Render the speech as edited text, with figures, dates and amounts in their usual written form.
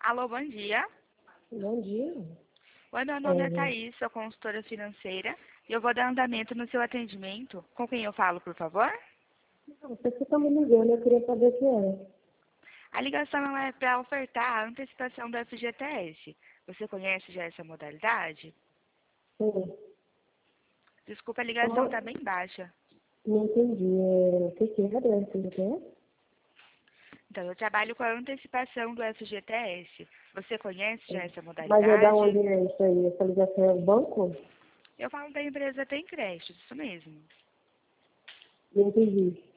Alô, bom dia. Bom dia. Oi, meu nome é Thaís, sou consultora financeira e eu vou dar andamento no seu atendimento. Com quem eu falo, por favor? Não, você está me ligando, eu queria saber o que é. A ligação é para ofertar a antecipação do FGTS. Você conhece já essa modalidade? Sim. Desculpa, a ligação está Como? bem baixa. Não entendi. O que é o que é? Então, eu trabalho com a antecipação do FGTS. Você conhece já essa Mas é da modalidade? onde é isso aí? Essa ligação é o banco? Eu falo da empresa Tem Crédito, isso mesmo. Não entendi.